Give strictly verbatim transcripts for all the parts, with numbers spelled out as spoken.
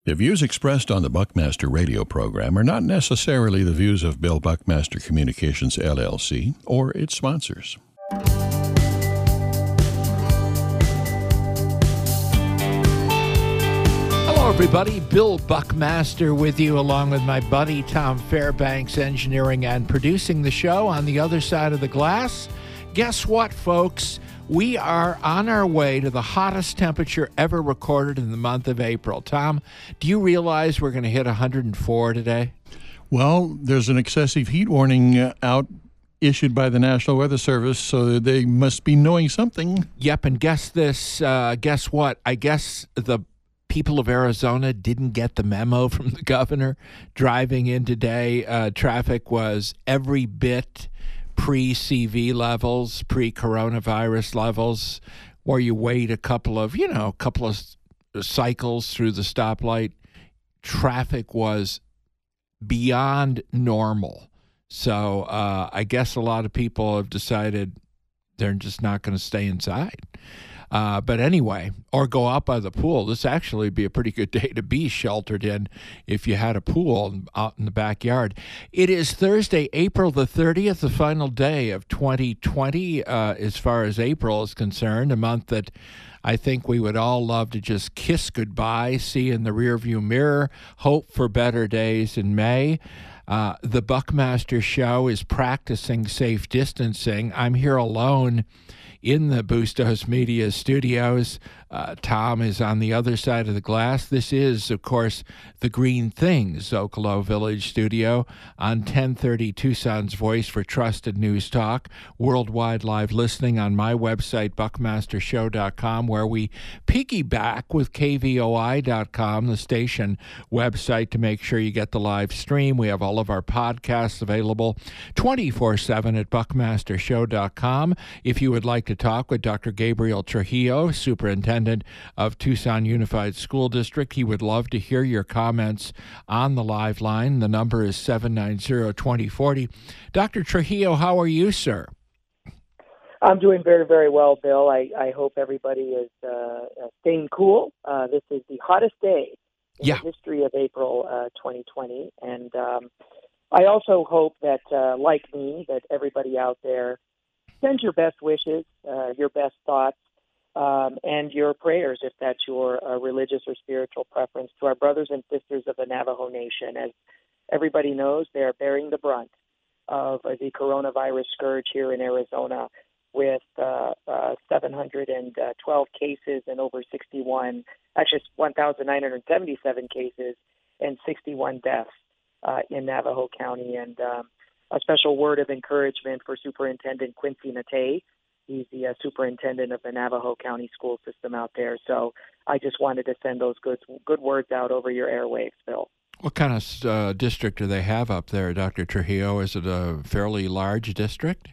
The views expressed on the Buckmaster radio program are not necessarily the views of Bill Buckmaster Communications, L L C, or its sponsors. Hello, everybody. Bill Buckmaster with you, along with my buddy Tom Fairbanks, engineering and producing the show on the other side of the glass. Guess what, folks? We are on our way to the hottest temperature ever recorded in the month of April. Tom, do you realize we're going to hit one hundred four today? Well, there's an excessive heat warning uh, out issued by the National Weather Service, so they must be knowing something. Yep, and guess this, uh, guess what? I guess the people of Arizona didn't get the memo from the governor. Driving in today, uh, traffic was every bit pre-C V levels, pre-coronavirus levels, where you wait a couple of, you know, a couple of cycles through the stoplight. Traffic was beyond normal. So uh, I guess a lot of people have decided they're just not going to stay inside. Uh, but anyway, or go out by the pool. This actually would be a pretty good day to be sheltered in if you had a pool out in the backyard. It is Thursday, April the thirtieth, the final day of twenty twenty, uh, as far as April is concerned, a month that I think we would all love to just kiss goodbye, see in the rearview mirror, hope for better days in May. Uh, the Buckmaster Show is practicing safe distancing. I'm here alone in the Bustos Media studios. Uh, Tom is on the other side of the glass. This is, of course, the Green Things Zocalo Village studio on ten thirty Tucson's Voice for Trusted News Talk. Worldwide live listening on my website, buckmaster show dot com, where we piggyback with K V O I dot com, the station website, to make sure you get the live stream. We have all of our podcasts available twenty-four seven at buckmaster show dot com. If you would like to talk with Doctor Gabriel Trujillo, Superintendent of Tucson Unified School District, he would love to hear your comments on the live line. The number is seven nine zero, two zero four zero. Doctor Trujillo, how are you, sir? I'm doing very, very well, Bill. I, I hope everybody is uh, staying cool. Uh, this is the hottest day in yeah. the history of April uh, twenty twenty. And um, I also hope that, uh, like me, that everybody out there sends your best wishes, uh, your best thoughts, um, and your prayers, if that's your uh, religious or spiritual preference, to our brothers and sisters of the Navajo Nation. As everybody knows, they are bearing the brunt of uh, the coronavirus scourge here in Arizona, with uh, uh, seven hundred twelve cases and over sixty-one, actually one thousand nine hundred seventy-seven cases and sixty-one deaths uh, in Navajo County. And um, a special word of encouragement for Superintendent Quincy Matei. He's the uh, superintendent of the Navajo County school system out there. So I just wanted to send those good good words out over your airwaves, Phil. What kind of uh, district do they have up there, Doctor Trujillo? Is it a fairly large district?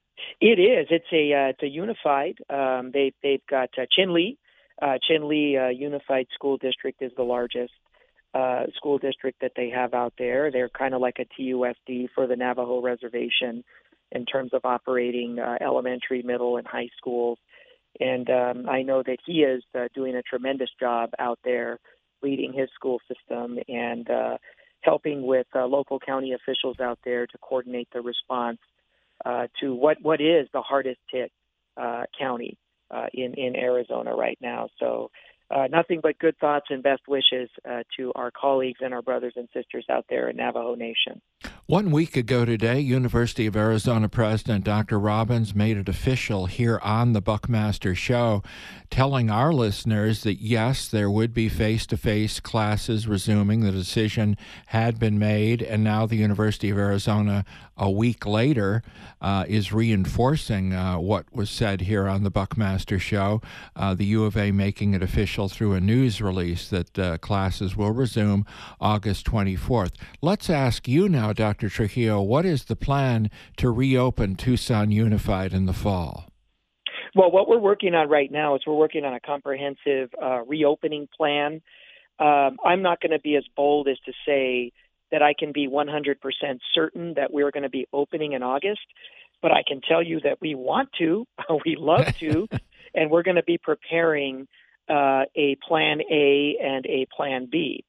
It is. It's a uh, it's a unified. Um, they they've got uh, Chinle, uh, Chinle uh, Unified School District is the largest uh, school district that they have out there. They're kind of like a T U S D for the Navajo Reservation in terms of operating uh, elementary, middle, and high schools. And um, I know that he is uh, doing a tremendous job out there, leading his school system and uh, helping with uh, local county officials out there to coordinate the response Uh, to what, what is the hardest hit uh, county uh, in, in Arizona right now. So uh, nothing but good thoughts and best wishes uh, to our colleagues and our brothers and sisters out there in Navajo Nation. One week ago today, University of Arizona President Doctor Robbins made it official here on the Buckmaster Show, telling our listeners that, yes, there would be face-to-face classes resuming. The decision had been made, and now the University of Arizona, a week later, uh, is reinforcing uh, what was said here on the Buckmaster Show. Uh, the U of A making it official through a news release that uh, classes will resume August twenty-fourth. Let's ask you now, Doctor Trujillo, what is the plan to reopen Tucson Unified in the fall? Well, what we're working on right now is we're working on a comprehensive uh, reopening plan. Um, I'm not going to be as bold as to say that I can be one hundred percent certain that we're going to be opening in August, but I can tell you that we want to, we love to, and we're going to be preparing uh, a plan A and a plan B.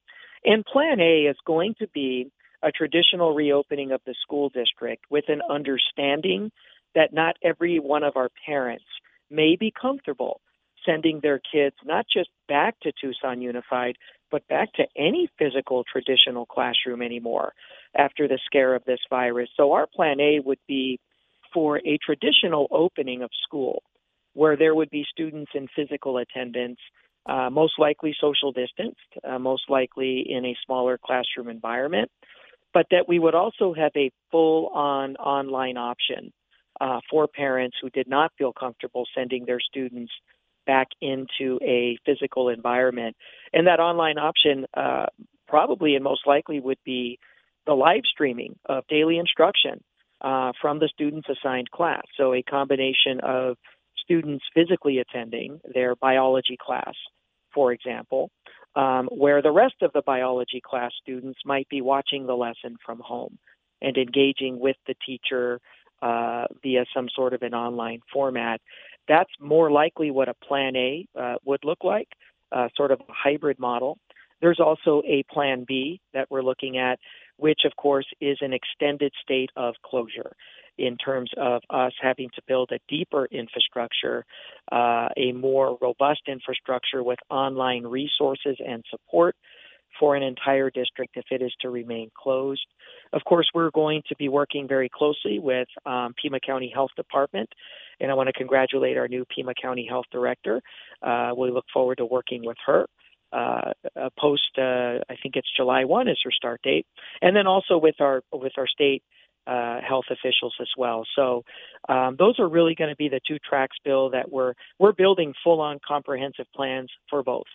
And Plan A is going to be a traditional reopening of the school district with an understanding that not every one of our parents may be comfortable sending their kids not just back to Tucson Unified, but back to any physical traditional classroom anymore after the scare of this virus. So our Plan A would be for a traditional opening of school where there would be students in physical attendance, uh, most likely social distanced, uh, most likely in a smaller classroom environment, but that we would also have a full-on online option uh, for parents who did not feel comfortable sending their students back into a physical environment. And that online option uh, probably and most likely would be the live streaming of daily instruction uh, from the students assigned class. So a combination of students physically attending their biology class, for example, um, where the rest of the biology class students might be watching the lesson from home and engaging with the teacher uh, via some sort of an online format. That's more likely what a Plan A uh, would look like, uh, sort of a hybrid model. There's also a Plan B that we're looking at, which, of course, is an extended state of closure in terms of us having to build a deeper infrastructure, uh, a more robust infrastructure with online resources and support for an entire district if it is to remain closed. Of course, we're going to be working very closely with um, Pima County Health Department, and I want to congratulate our new Pima County Health Director. Uh, we look forward to working with her. Uh, post, uh, I think it's July first is her start date, and then also with our with our state uh, health officials as well. So um, those are really going to be the two tracks, Bill, that we're we're building full-on comprehensive plans for both.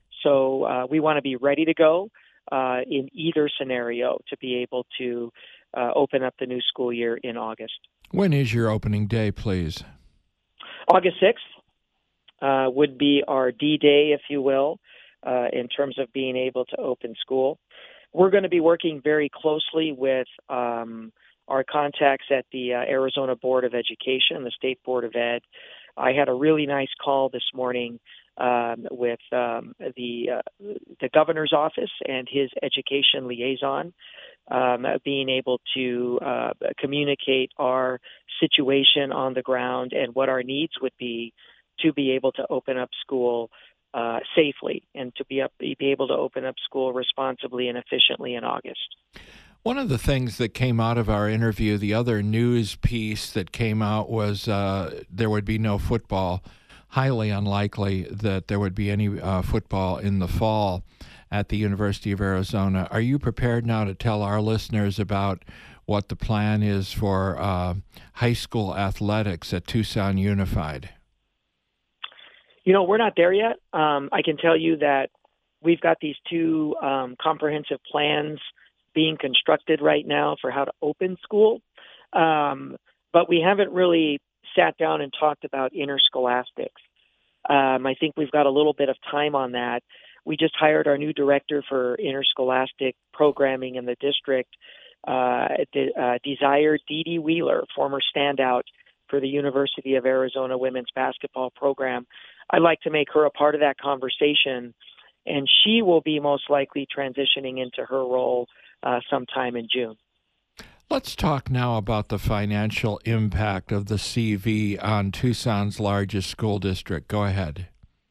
So uh, we want to be ready to go uh, in either scenario to be able to uh, open up the new school year in August. When is your opening day, please? August sixth uh, would be our D-Day, if you will. Uh, in terms of being able to open school. We're going to be working very closely with um, our contacts at the uh, Arizona Board of Education, the State Board of Ed. I had a really nice call this morning um, with um, the uh, the governor's office and his education liaison, um, being able to uh, communicate our situation on the ground and what our needs would be to be able to open up school Uh, safely and to be up, be able to open up school responsibly and efficiently in August. One of the things that came out of our interview, the other news piece that came out was uh, there would be no football. Highly unlikely that there would be any uh, football in the fall at the University of Arizona. Are you prepared now to tell our listeners about what the plan is for uh, high school athletics at Tucson Unified? You know, we're not there yet. Um, I can tell you that we've got these two um, comprehensive plans being constructed right now for how to open school. Um, but we haven't really sat down and talked about interscholastics. Um, I think we've got a little bit of time on that. We just hired our new director for interscholastic programming in the district, uh, De- uh, Desire Dee Dee Wheeler, former standout for the University of Arizona women's basketball program. I'd like to make her a part of that conversation, and she will be most likely transitioning into her role uh, sometime in June. Let's talk now about the financial impact of the C V on Tucson's largest school district. Go ahead.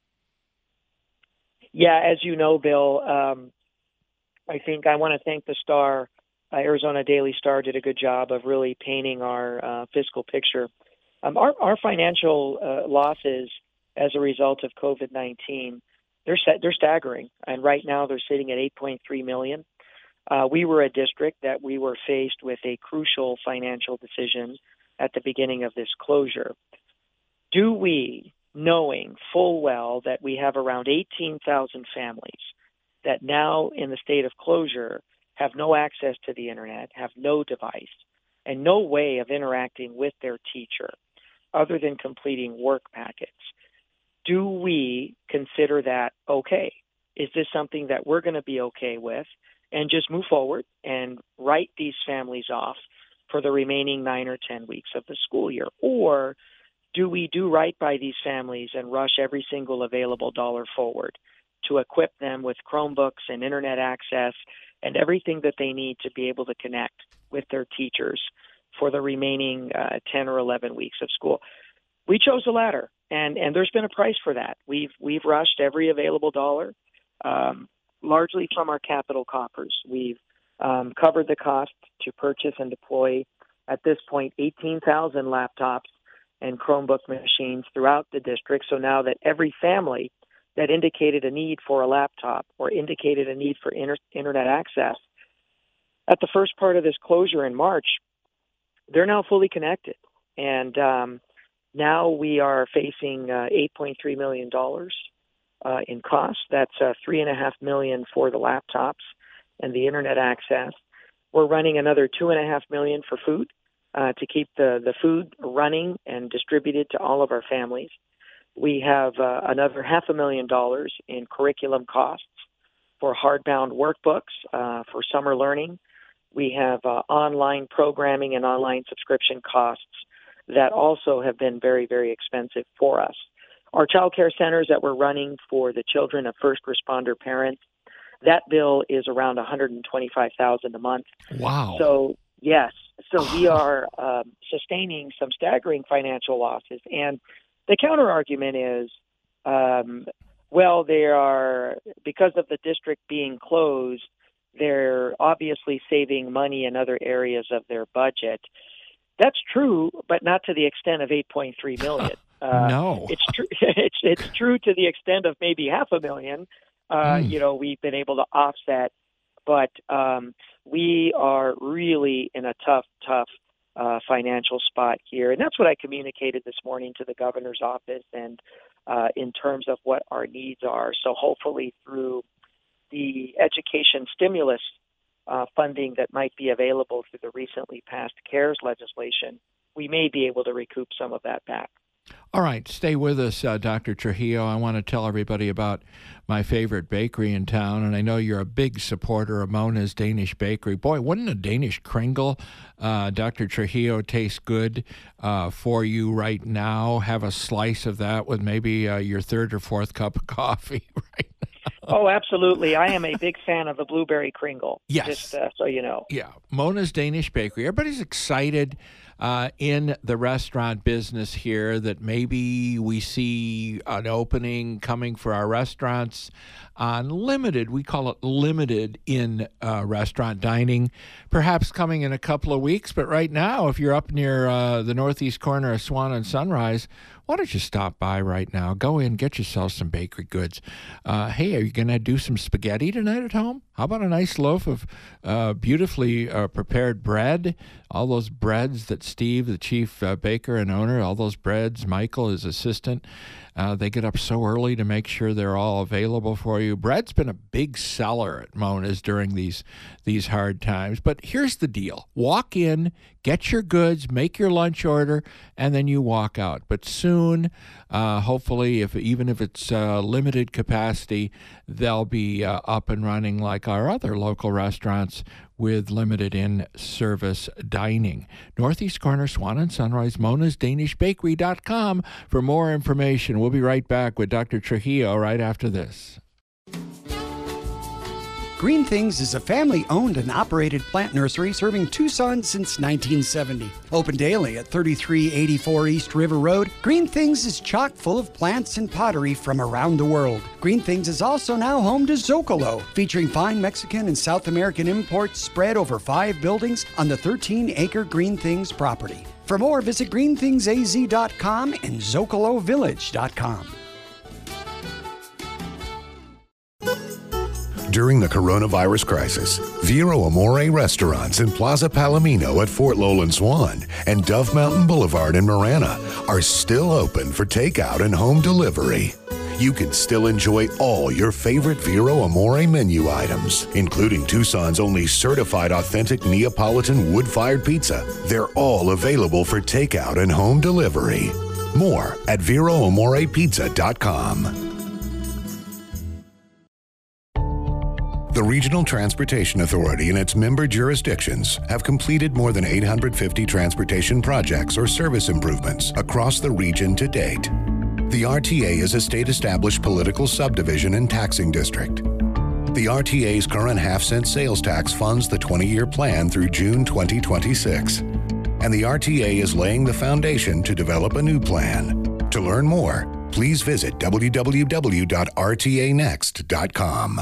Yeah, as you know, Bill, um, I think I want to thank the Star. Uh, Arizona Daily Star did a good job of really painting our uh, fiscal picture. Um, our, our financial uh, losses as a result of COVID nineteen, they're they're staggering, and right now they're sitting at eight point three million dollars. Uh, we were a district that we were faced with a crucial financial decision at the beginning of this closure. Do we, knowing full well that we have around eighteen thousand families that now in the state of closure have no access to the internet, have no device, and no way of interacting with their teacher other than completing work packets, do we consider that okay? Is this something that we're going to be okay with and just move forward and write these families off for the remaining nine or ten weeks of the school year? Or do we do right by these families and rush every single available dollar forward to equip them with Chromebooks and internet access and everything that they need to be able to connect with their teachers for the remaining uh, ten or eleven weeks of school. We chose the latter, and, and there's been a price for that. We've we've rushed every available dollar, um, largely from our capital coffers. We've um, covered the cost to purchase and deploy, at this point, eighteen thousand laptops and Chromebook machines throughout the district. So now that every family that indicated a need for a laptop or indicated a need for inter- internet access at the first part of this closure in March, they're now fully connected. And um, now we are facing uh, eight point three million dollars uh, in costs. That's uh, three point five million dollars for the laptops and the internet access. We're running another two point five million dollars for food uh, to keep the, the food running and distributed to all of our families. We have uh, another half a million dollars in curriculum costs for hardbound workbooks uh, for summer learning. We have uh, online programming and online subscription costs that also have been very, very expensive for us. Our child care centers that we're running for the children of first responder parents, that bill is around one hundred twenty-five thousand dollars a month. Wow. So, yes. So we are um, sustaining some staggering financial losses. And the counter argument is, um, well, they are, because of the district being closed, they're obviously saving money in other areas of their budget. That's true, but not to the extent of eight point three million dollars. Uh, no. It's true. It's, it's true to the extent of maybe half a million. Uh, mm. You know, we've been able to offset, but um, we are really in a tough, tough uh, financial spot here. And that's what I communicated this morning to the governor's office and uh, in terms of what our needs are. So hopefully through the education stimulus uh, funding that might be available through the recently passed CARES legislation, we may be able to recoup some of that back. All right, stay with us, uh, Doctor Trujillo. I want to tell everybody about my favorite bakery in town, and I know you're a big supporter of Mona's Danish Bakery. Boy, wouldn't a Danish Kringle, uh, Doctor Trujillo, taste good uh, for you right now? Have a slice of that with maybe uh, your third or fourth cup of coffee right now. Oh, absolutely. I am a big fan of the blueberry Kringle. Yes. Just uh, so you know. Yeah. Mona's Danish Bakery. Everybody's excited uh, in the restaurant business here that maybe we see an opening coming for our restaurants on limited, we call it limited in uh, restaurant dining, perhaps coming in a couple of weeks. But right now, if you're up near uh, the northeast corner of Swan and Sunrise, why don't you stop by right now? Go in, get yourself some bakery goods. Uh, hey, are you going to do some spaghetti tonight at home? How about a nice loaf of uh, beautifully uh, prepared bread? All those breads that Steve, the chief uh, baker and owner, all those breads, Michael, his assistant, uh, they get up so early to make sure they're all available for you. Bread's been a big seller at Mona's during these these hard times. But here's the deal. Walk in, get your goods, make your lunch order, and then you walk out. But soon, uh, hopefully, if even if it's uh, limited capacity, they'll be uh, up and running like our other local restaurants with limited in-service dining. Northeast Corner, Swan and Sunrise, Mona's Danish Bakery dot com for more information. We'll be right back with Doctor Trujillo right after this. Green Things is a family-owned and operated plant nursery serving Tucson since nineteen seventy. Open daily at thirty-three eighty-four East River Road, Green Things is chock full of plants and pottery from around the world. Green Things is also now home to Zocalo, featuring fine Mexican and South American imports spread over five buildings on the thirteen acre Green Things property. For more, visit green things a z dot com and zocalo village dot com. During the coronavirus crisis, Vero Amore restaurants in Plaza Palomino at Fort Lowland Swan and Dove Mountain Boulevard in Marana are still open for takeout and home delivery. You can still enjoy all your favorite Vero Amore menu items, including Tucson's only certified authentic Neapolitan wood-fired pizza. They're all available for takeout and home delivery. More at vero amore pizza dot com. The Regional Transportation Authority and its member jurisdictions have completed more than eight hundred fifty transportation projects or service improvements across the region to date. The R T A is a state-established political subdivision and taxing district. The R T A's current half-cent sales tax funds the twenty-year plan through June twenty twenty-six. And the R T A is laying the foundation to develop a new plan. To learn more, please visit w w w dot r t a next dot com.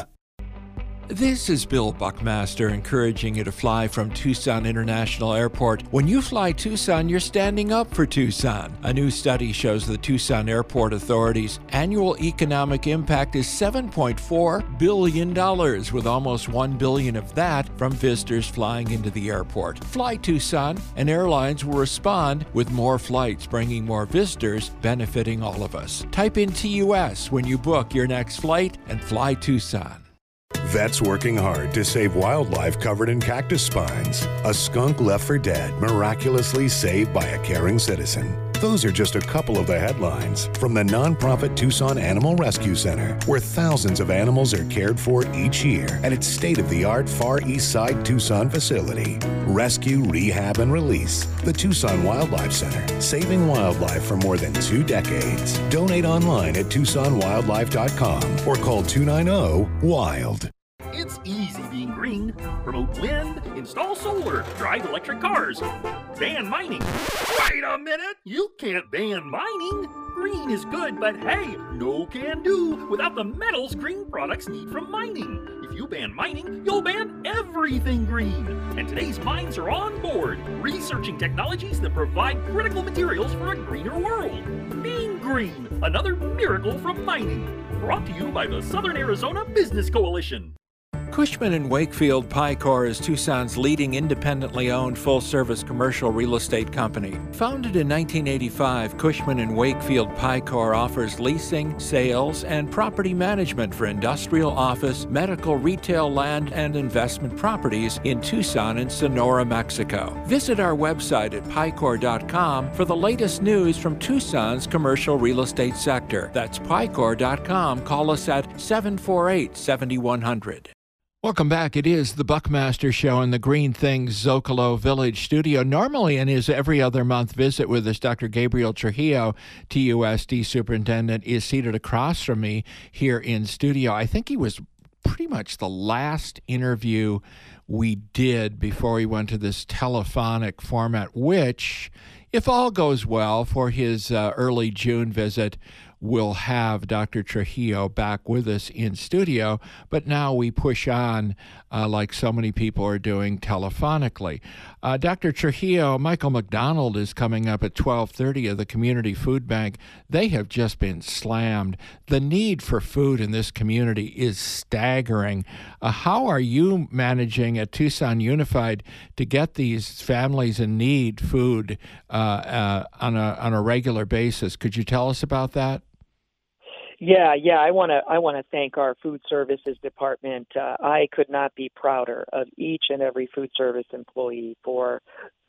This is Bill Buckmaster encouraging you to fly from Tucson International Airport. When you fly Tucson, you're standing up for Tucson. A new study shows the Tucson Airport Authority's annual economic impact is seven point four billion dollars, with almost one billion dollars of that from visitors flying into the airport. Fly Tucson, and airlines will respond with more flights, bringing more visitors, benefiting all of us. Type in T U S when you book your next flight and fly Tucson. Vets working hard to save wildlife covered in cactus spines. A skunk left for dead, miraculously saved by a caring citizen. Those are just a couple of the headlines from the nonprofit Tucson Animal Rescue Center, where thousands of animals are cared for each year at its state-of-the-art Far East Side Tucson facility. Rescue, rehab, and release. The Tucson Wildlife Center, saving wildlife for more than two decades. Donate online at tucson wildlife dot com or call two nine zero WILD. It's easy being green. Promote wind, install solar, drive electric cars, ban mining. Wait a minute! You can't ban mining! Green is good, but hey, no can do without the metals green products need from mining. If you ban mining, you'll ban everything green. And today's mines are on board, researching technologies that provide critical materials for a greener world. Being green, another miracle from mining. Brought to you by the Southern Arizona Business Coalition. Cushman and Wakefield Picor is Tucson's leading independently owned full-service commercial real estate company. Founded in nineteen eighty-five, Cushman and Wakefield Picor offers leasing, sales, and property management for industrial, office, medical, retail, land, and investment properties in Tucson and Sonora, Mexico. Visit our website at picor dot com for the latest news from Tucson's commercial real estate sector. That's picor dot com. Call us at seven four eight, seven one zero zero. Welcome back. It is the Buckmaster Show in the Green Things Zocalo Village studio. Normally in his every other month visit with us, Doctor Gabriel Trujillo, T U S D Superintendent, is seated across from me here in studio. I think he was pretty much the last interview we did before we went to this telephonic format, which, if all goes well for his uh, early June visit, we'll have Doctor Trujillo back with us in studio, but now we push on uh, like so many people are doing telephonically. Uh, Doctor Trujillo, Michael McDonald is coming up at twelve thirty of the Community Food Bank. They have just been slammed. The need for food in this community is staggering. Uh, how are you managing at Tucson Unified to get these families in need food uh, uh, on a on a regular basis? Could you tell us about that? Yeah, yeah. I want to I want to thank our food services department. Uh, I could not be prouder of each and every food service employee for.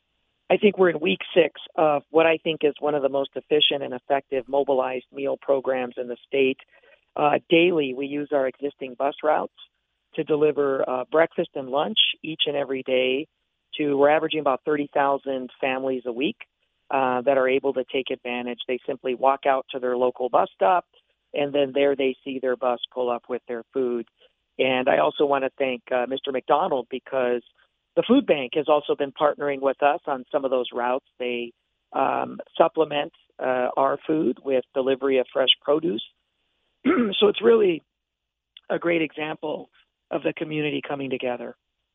I think we're in week six of what I think is one of the most efficient and effective mobilized meal programs in the state. Uh, daily, we use our existing bus routes to deliver uh, breakfast and lunch each and every day. To we're averaging about thirty thousand families a week uh, that are able to take advantage. They simply walk out to their local bus stop, and then there they see their bus pull up with their food. And I also want to thank uh, Mister McDonald, because the food bank has also been partnering with us on some of those routes. They um, supplement uh, our food with delivery of fresh produce. So it's really a great example of the community coming together.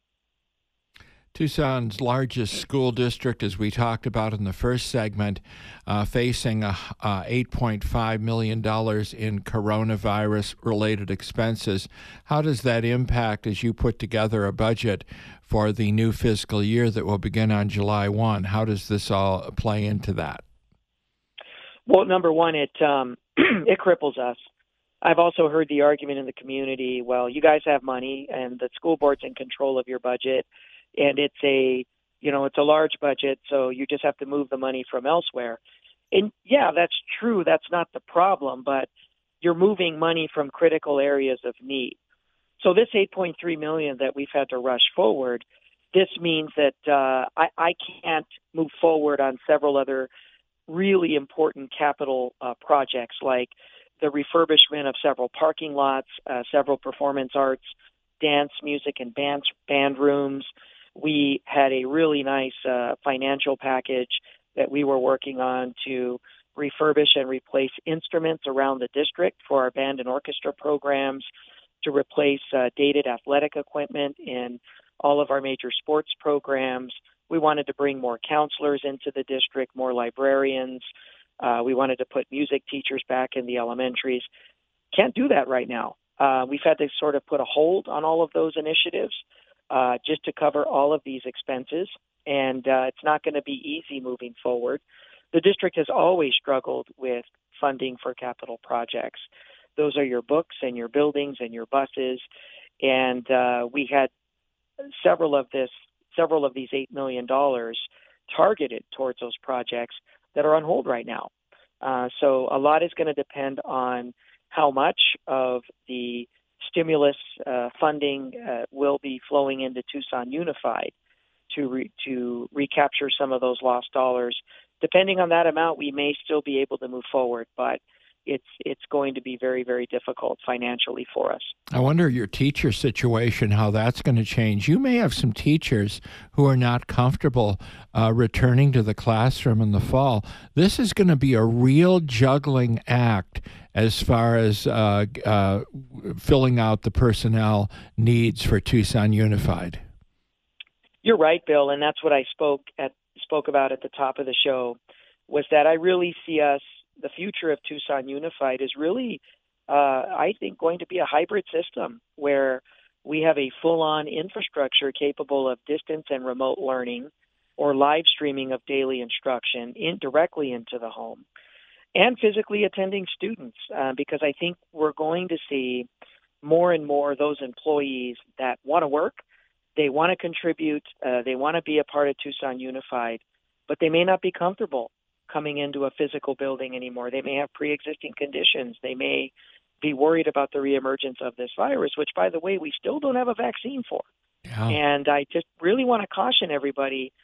Tucson's largest school district, as we talked about in the first segment, uh, facing a, uh, eight point five million dollars in coronavirus-related expenses. How does that impact as you put together a budget for the new fiscal year that will begin on July first? How does this all play into that? Well, number one, it um, it cripples us. I've also heard the argument in the community, well, you guys have money and the school board's in control of your budget. And it's a, you know, it's a large budget, so you just have to move the money from elsewhere. And yeah, that's true. That's not the problem, but you're moving money from critical areas of need. So this eight point three million dollars that we've had to rush forward, this means that uh, I, I can't move forward on several other really important capital uh, projects like the refurbishment of several parking lots, uh, several performance arts, dance, music, and band, band rooms. We had a really nice uh, financial package that we were working on to refurbish and replace instruments around the district for our band and orchestra programs, to replace uh, dated athletic equipment in all of our major sports programs. We wanted to bring more counselors into the district, more librarians. Uh, we wanted to put music teachers back in the elementaries. Can't do that right now. Uh, we've had to sort of put a hold on all of those initiatives uh, just to cover all of these expenses, and uh, it's not going to be easy moving forward. The district has always struggled with funding for capital projects. Those are your books and your buildings and your buses, and uh, we had several of this, several of these eight million dollars targeted towards those projects that are on hold right now. Uh, so a lot is going to depend on how much of the stimulus uh, funding uh, will be flowing into Tucson Unified to re- to recapture some of those lost dollars. Depending on that amount, we may still be able to move forward, but it's it's going to be very, very difficult financially for us. I wonder your teacher situation, how that's going to change. You may have some teachers who are not comfortable uh, returning to the classroom in the fall. This is going to be a real juggling act as far as uh, uh, filling out the personnel needs for Tucson Unified. You're right, Bill, and that's what I spoke at spoke about at the top of the show, was that I really see us, the future of Tucson Unified is really, uh, I think, going to be a hybrid system where we have a full-on infrastructure capable of distance and remote learning or live streaming of daily instruction in, directly into the home, and physically attending students, uh, because I think we're going to see more and more those employees that want to work, they want to contribute, uh, they want to be a part of Tucson Unified, but they may not be comfortable coming into a physical building anymore. They may have pre-existing conditions. They may be worried about the reemergence of this virus, which, by the way, we still don't have a vaccine for. Yeah. And I just really want to caution everybody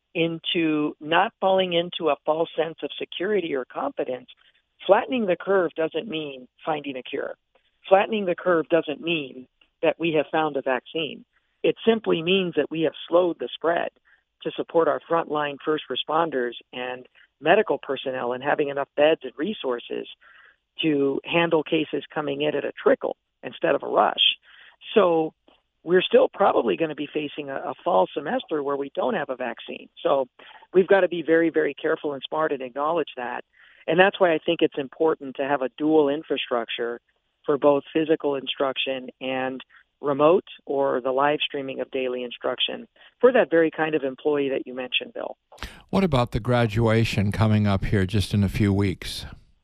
into not falling into a false sense of security or competence. Flattening the curve doesn't mean finding a cure. Flattening the curve doesn't mean that we have found a vaccine. It simply means that we have slowed the spread to support our frontline first responders and medical personnel and having enough beds and resources to handle cases coming in at a trickle instead of a rush. So we're still probably going to be facing a, a fall semester where we don't have a vaccine. So we've got to be very, very careful and smart and acknowledge that. And that's why I think it's important to have a dual infrastructure for both physical instruction and remote or the live streaming of daily instruction for that very kind of employee that you mentioned, Bill. What about the graduation coming up here just in a few weeks?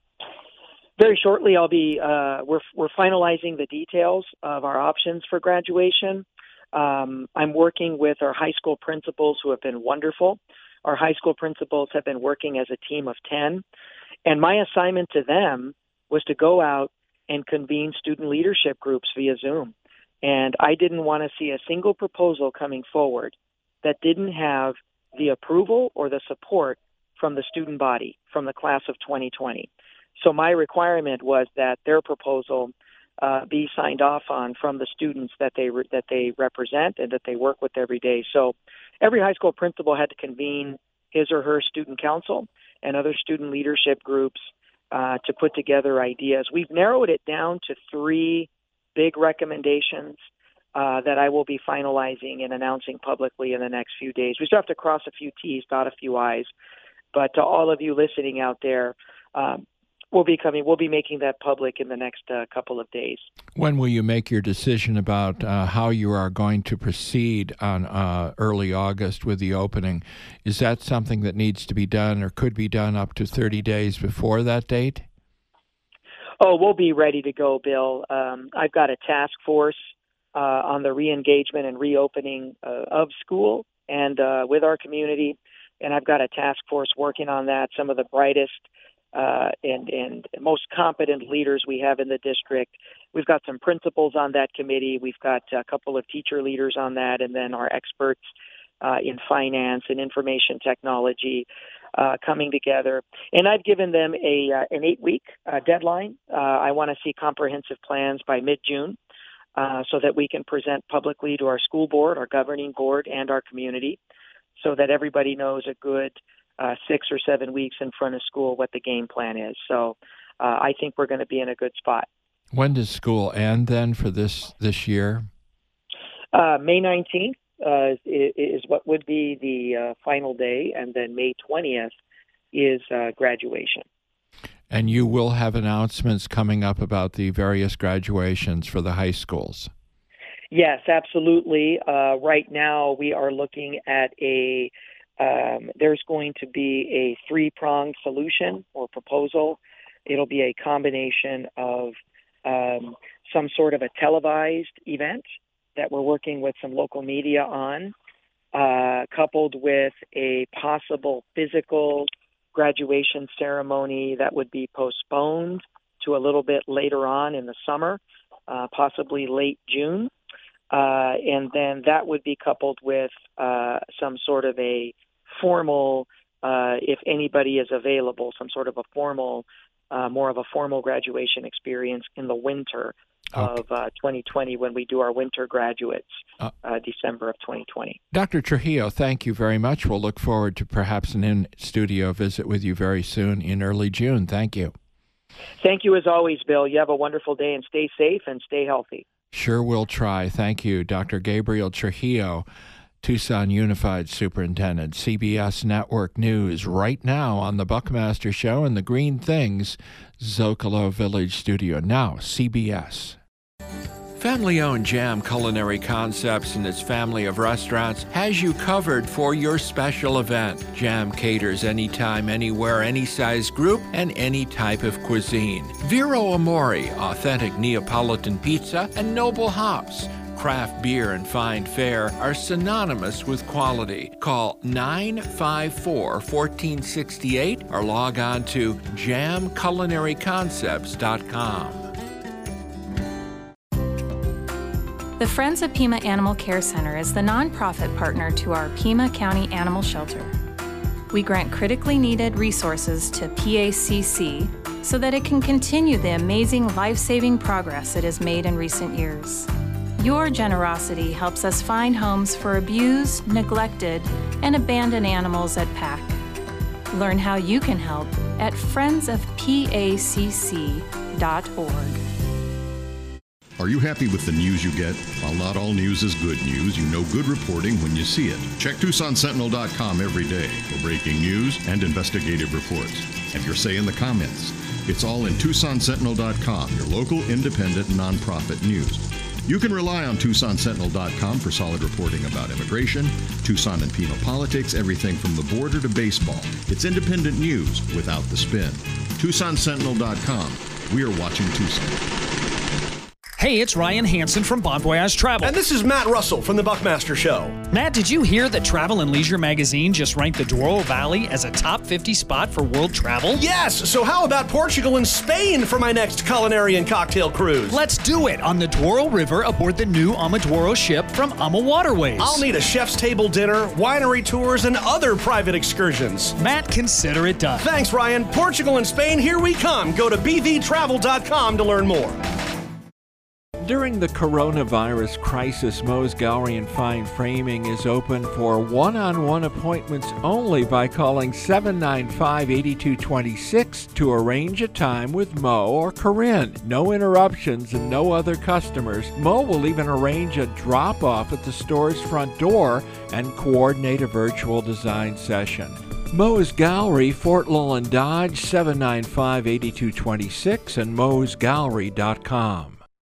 Very shortly, I'll be, uh, we're, we're finalizing the details of our options for graduation. Um, I'm working with our high school principals who have been wonderful. Our high school principals have been working as a team of ten. And my assignment to them was to go out and convene student leadership groups via Zoom. And I didn't want to see a single proposal coming forward that didn't have the approval or the support from the student body, from the class of twenty twenty. So my requirement was that their proposal uh, be signed off on from the students that they re- that they represent and that they work with every day. So every high school principal had to convene his or her student council and other student leadership groups uh, to put together ideas. We've narrowed it down to three big recommendations uh, that I will be finalizing and announcing publicly in the next few days. We still have to cross a few T's, dot a few I's. But to all of you listening out there, um, we'll be coming. We'll be making that public in the next uh, couple of days. When will you make your decision about uh, how you are going to proceed on uh, early August with the opening? Is that something that needs to be done or could be done up to thirty days before that date? Oh, we'll be ready to go, Bill. Um, I've got a task force uh, on the re-engagement and reopening uh, of school and uh, with our community, and I've got a task force working on that. Some of the brightest uh, and, and most competent leaders we have in the district. We've got some principals on that committee. We've got a couple of teacher leaders on that, and then our experts uh, in finance and information technology uh, coming together. And I've given them a uh, an eight-week uh, deadline. Uh, I want to see comprehensive plans by mid-June uh, so that we can present publicly to our school board, our governing board, and our community so that everybody knows a good uh, six or seven weeks in front of school what the game plan is. So uh, I think we're going to be in a good spot. When does school end then for this this year? Uh, May nineteenth uh, is, is what would be the uh, final day, and then May twentieth is uh, graduation. And you will have announcements coming up about the various graduations for the high schools. Yes, absolutely. Uh, right now we are looking at a, um, there's going to be a three-pronged solution or proposal. It'll be a combination of um, some sort of a televised event that we're working with some local media on, uh, coupled with a possible physical graduation ceremony that would be postponed to a little bit later on in the summer, uh, possibly late June. Uh, and then that would be coupled with uh, some sort of a formal, uh, if anybody is available, some sort of a formal, uh, more of a formal graduation experience in the winter okay. of uh, twenty twenty when we do our winter graduates, uh, uh, December of twenty twenty. Doctor Trujillo, thank you very much. We'll look forward to perhaps an in-studio visit with you very soon in early June. Thank you. Thank you as always, Bill. You have a wonderful day and stay safe and stay healthy. Sure will try. Thank you, Doctor Gabriel Trujillo, Tucson Unified Superintendent. C B S Network News right now on the Buckmaster Show in the Green Things Zocalo Village studio. Now, C B S. Family-owned Jam Culinary Concepts and its family of restaurants has you covered for your special event. Jam caters anytime, anywhere, any size group, and any type of cuisine. Vero Amore, authentic Neapolitan pizza, and Noble Hops. Craft beer and fine fare are synonymous with quality. Call nine five four, one four six eight or log on to jam culinary concepts dot com. The Friends of Pima Animal Care Center is the nonprofit partner to our Pima County Animal Shelter. We grant critically needed resources to P A C C so that it can continue the amazing life-saving progress it has made in recent years. Your generosity helps us find homes for abused, neglected, and abandoned animals at P A C. Learn how you can help at friends of P A C C dot org. Are you happy with the news you get? While not all news is good news, you know good reporting when you see it. Check Tucson Sentinel dot com every day for breaking news and investigative reports. Have your say in the comments. It's all in Tucson Sentinel dot com, your local independent nonprofit news. You can rely on Tucson Sentinel dot com for solid reporting about immigration, Tucson and Pima politics, everything from the border to baseball. It's independent news without the spin. Tucson Sentinel dot com. We are watching Tucson. Hey, it's Ryan Hansen from Bon Voyage Travel. And this is Matt Russell from the Buckmaster Show. Matt, did you hear that Travel and Leisure magazine just ranked the Douro Valley as a top fifty spot for world travel? Yes, so how about Portugal and Spain for my next culinary and cocktail cruise? Let's do it on the Douro River aboard the new Amadoro ship from Ama Waterways. I'll need a chef's table dinner, winery tours, and other private excursions. Matt, consider it done. Thanks, Ryan. Portugal and Spain, here we come. Go to b v travel dot com to learn more. During the coronavirus crisis, Moe's Gallery and Fine Framing is open for one-on-one appointments only by calling seven nine five, eight two two six to arrange a time with Mo or Corinne. No interruptions and no other customers. Mo will even arrange a drop-off at the store's front door and coordinate a virtual design session. Moe's Gallery, Fort Lowland Dodge, seven nine five, eight two two six and moes gallery dot com.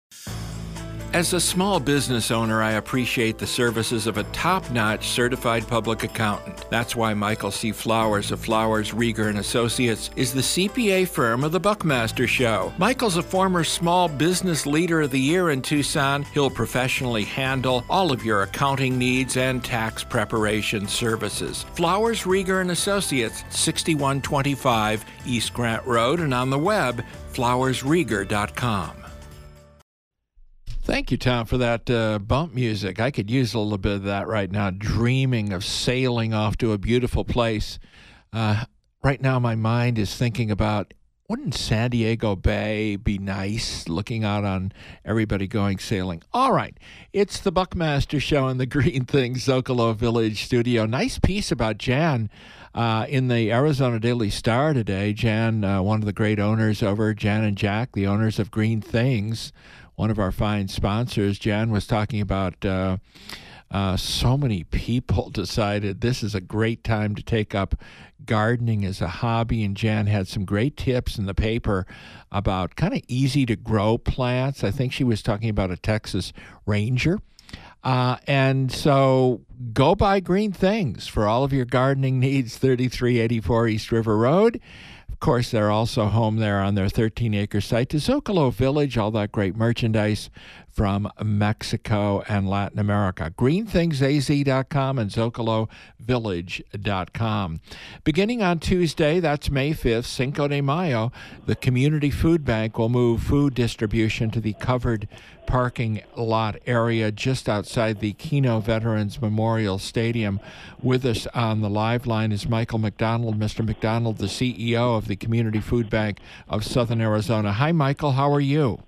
As a small business owner, I appreciate the services of a top-notch certified public accountant. That's why Michael C. Flowers of Flowers, Rieger and Associates is the C P A firm of the Buckmaster Show. Michael's a former Small Business Leader of the Year in Tucson. He'll professionally handle all of your accounting needs and tax preparation services. Flowers, Rieger and Associates, sixty-one twenty-five East Grant Road, and on the web, flowers rieger dot com. Thank you, Tom, for that uh, bump music. I could use a little bit of that right now, dreaming of sailing off to a beautiful place. Uh, right now, my mind is thinking about, wouldn't San Diego Bay be nice, looking out on everybody going sailing? All right, it's the Buckmaster Show in the Green Things Zocalo Village studio. Nice piece about Jan uh, in the Arizona Daily Star today. Jan, uh, one of the great owners over, Jan and Jack, the owners of Green Things, one of our fine sponsors. Jan was talking about uh, uh, so many people decided this is a great time to take up gardening as a hobby, and Jan had some great tips in the paper about kind of easy to grow plants. I think she was talking about a Texas Ranger. Uh, and so go buy Green Things for all of your gardening needs, thirty-three eighty-four East River Road. Of course, they're also home there on their thirteen-acre site to Zocalo Village, all that great merchandise from Mexico and Latin America. green things a z dot com and zocalo village dot com. Beginning on Tuesday, that's May fifth, Cinco de Mayo, the Community Food Bank will move food distribution to the covered parking lot area just outside the Keno Veterans Memorial Stadium. With us on the live line is Michael McDonald. Mister McDonald, the C E O of the Community Food Bank of Southern Arizona. Hi, Michael. How are you?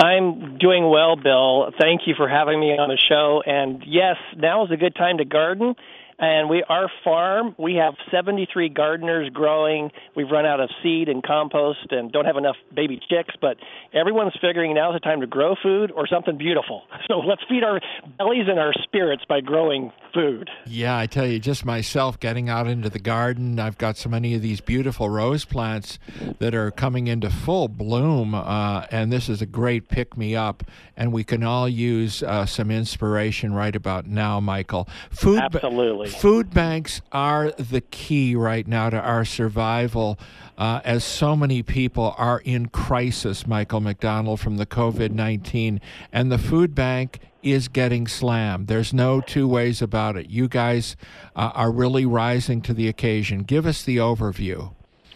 I'm doing well, Bill. Thank you for having me on the show. And yes, now is a good time to garden. And we, our farm, we have seventy-three gardeners growing. We've run out of seed and compost and don't have enough baby chicks, but everyone's figuring now's the time to grow food or something beautiful. So let's feed our bellies and our spirits by growing food. Yeah, I tell you, just myself getting out into the garden, I've got so many of these beautiful rose plants that are coming into full bloom, uh, and this is a great pick-me-up, and we can all use uh, some inspiration right about now, Michael. Food Absolutely. Food banks are the key right now to our survival, uh, as so many people are in crisis, Michael McDonald, from the covid nineteen, and the food bank is getting slammed. There's no two ways about it. You guys uh, are really rising to the occasion. Give us the overview.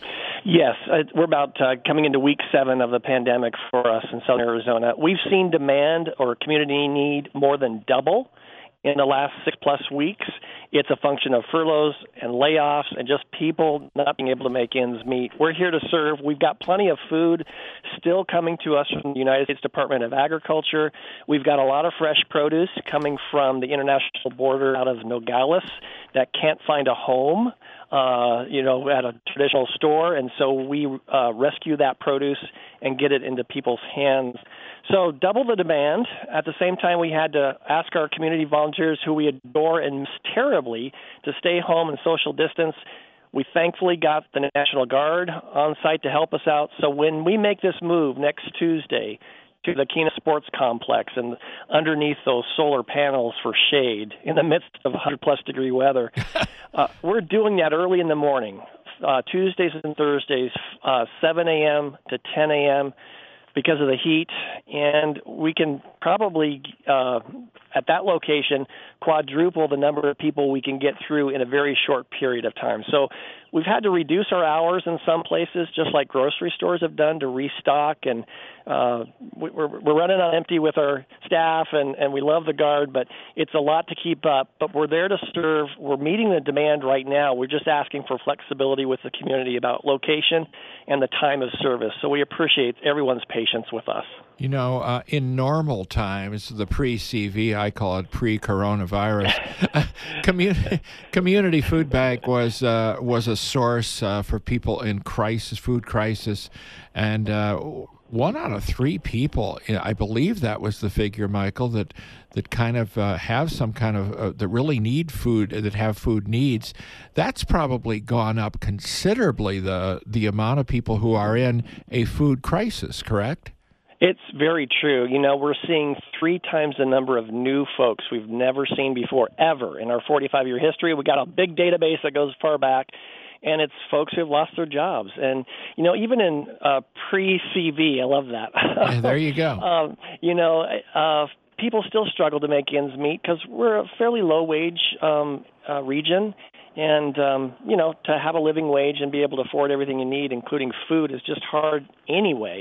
Yes, uh, we're about uh, coming into week seven of the pandemic for us in Southern Arizona. We've seen demand or community need more than double in the last six-plus weeks. It's a function of furloughs and layoffs and just people not being able to make ends meet. We're here to serve. We've got plenty of food still coming to us from the United States Department of Agriculture. We've got a lot of fresh produce coming from the international border out of Nogales that can't find a home, uh, you know, at a traditional store. And so we uh, rescue that produce and get it into people's hands. So double the demand. At the same time, we had to ask our community volunteers, who we adore and miss terribly, to stay home and social distance. We thankfully got the National Guard on site to help us out. So when we make this move next Tuesday to the Kena Sports Complex and underneath those solar panels for shade in the midst of one hundred plus degree weather, uh, we're doing that early in the morning, uh, Tuesdays and Thursdays, uh, seven a.m. to ten a.m., because of the heat, and we can probably, uh, at that location, quadruple the number of people we can get through in a very short period of time. So we've had to reduce our hours in some places, just like grocery stores have done, to restock, and uh, we're, we're running on empty with our staff, and, and we love the Guard, but it's a lot to keep up. But we're there to serve. We're meeting the demand right now. We're just asking for flexibility with the community about location and the time of service. So we appreciate everyone's patience with us. You know, uh, in normal times, the pre-C V, I call it pre-coronavirus, community, community food bank was uh, was a source uh, for people in crisis, food crisis, and uh, one out of three people, I believe that was the figure, Michael, that that kind of uh, have some kind of, uh, that really need food, that have food needs. That's probably gone up considerably, the the amount of people who are in a food crisis, correct? It's very true. You know, we're seeing three times the number of new folks we've never seen before, ever, in our forty-five-year history. We got a big database that goes far back, and it's folks who've lost their jobs. And, you know, even in uh, pre-C V, I love that. Yeah, there you go. um, you know, uh, people still struggle to make ends meet because we're a fairly low-wage um, uh, region. And, um, you know, to have a living wage and be able to afford everything you need, including food, is just hard anyway.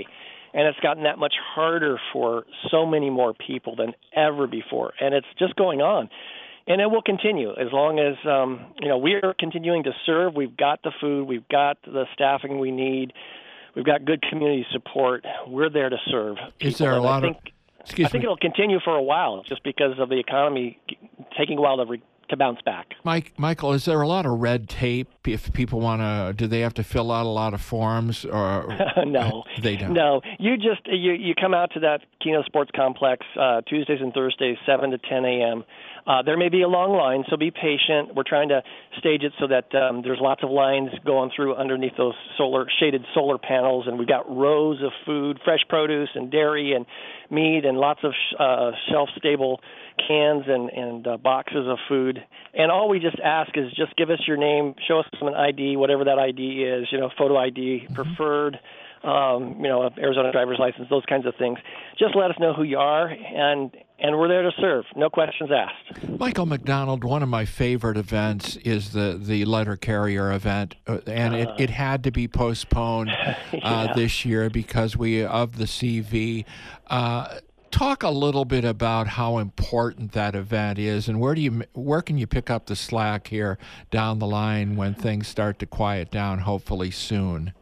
and it's gotten that much harder for so many more people than ever before, and it's just going on. And it will continue as long as, um, you know, we are continuing to serve. We've got the food. We've got the staffing we need. We've got good community support. We're there to serve people. Is there a and lot I think, of... Excuse I think me. it'll continue for a while just because of the economy taking a while to, re- to bounce back. Mike, Michael, is there a lot of red tape if people want to, do they have to fill out a lot of forms? Or No. They don't. No. You just, you, you come out to that Keno Sports Complex uh, Tuesdays and Thursdays, seven to ten a.m. Uh, there may be a long line, so be patient. We're trying to stage it so that um, there's lots of lines going through underneath those solar shaded solar panels, and we've got rows of food, fresh produce and dairy and meat, and lots of sh- uh, shelf-stable cans and, and uh, boxes of food. And all we just ask is just give us your name, show us some I D, whatever that I D is, you know, photo I D, mm-hmm. preferred, um, you know, Arizona driver's license, those kinds of things. Just let us know who you are, and and we're there to serve. No questions asked. Michael McDonald, one of my favorite events is the, the letter carrier event, uh, and uh, it, it had to be postponed uh, yeah. this year because we of the C V. Uh, talk a little bit about how important that event is, and where do you where can you pick up the slack here down the line when things start to quiet down, hopefully soon?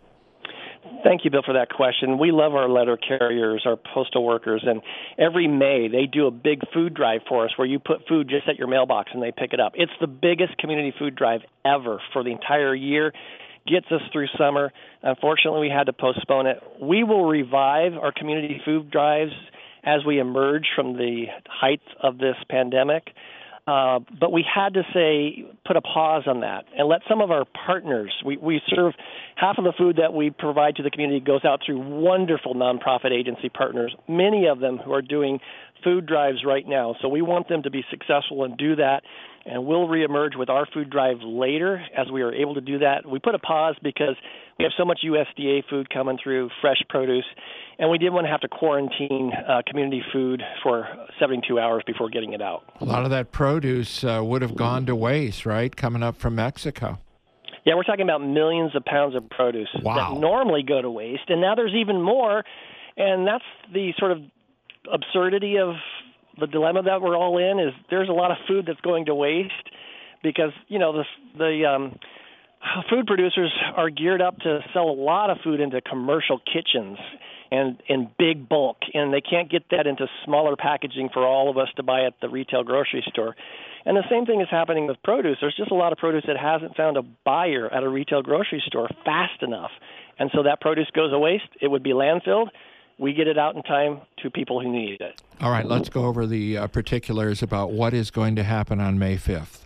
Thank you, Bill, for that question. We love our letter carriers, our postal workers, and every May they do a big food drive for us where you put food just at your mailbox and they pick it up. It's the biggest community food drive ever for the entire year. Gets us through summer. Unfortunately, we had to postpone it. We will revive our community food drives as we emerge from the height of this pandemic. Uh, but we had to say, put a pause on that and let some of our partners, we, we serve half of the food that we provide to the community goes out through wonderful nonprofit agency partners, many of them who are doing food drives right now. So we want them to be successful and do that. And we'll reemerge with our food drive later as we are able to do that. We put a pause because we have so much U S D A food coming through, fresh produce, and we didn't want to have to quarantine uh, community food for seventy-two hours before getting it out. A lot of that produce uh, would have gone to waste, right, coming up from Mexico? Yeah, we're talking about millions of pounds of produce wow. that normally go to waste, and now there's even more, and that's the sort of absurdity of the dilemma that we're all in is there's a lot of food that's going to waste because, you know, the the um, food producers are geared up to sell a lot of food into commercial kitchens and in big bulk, and they can't get that into smaller packaging for all of us to buy at the retail grocery store. And the same thing is happening with produce. There's just a lot of produce that hasn't found a buyer at a retail grocery store fast enough. And so that produce goes to waste. It would be landfilled. We get it out in time to people who need it. All right, let's go over the uh, particulars about what is going to happen on May fifth.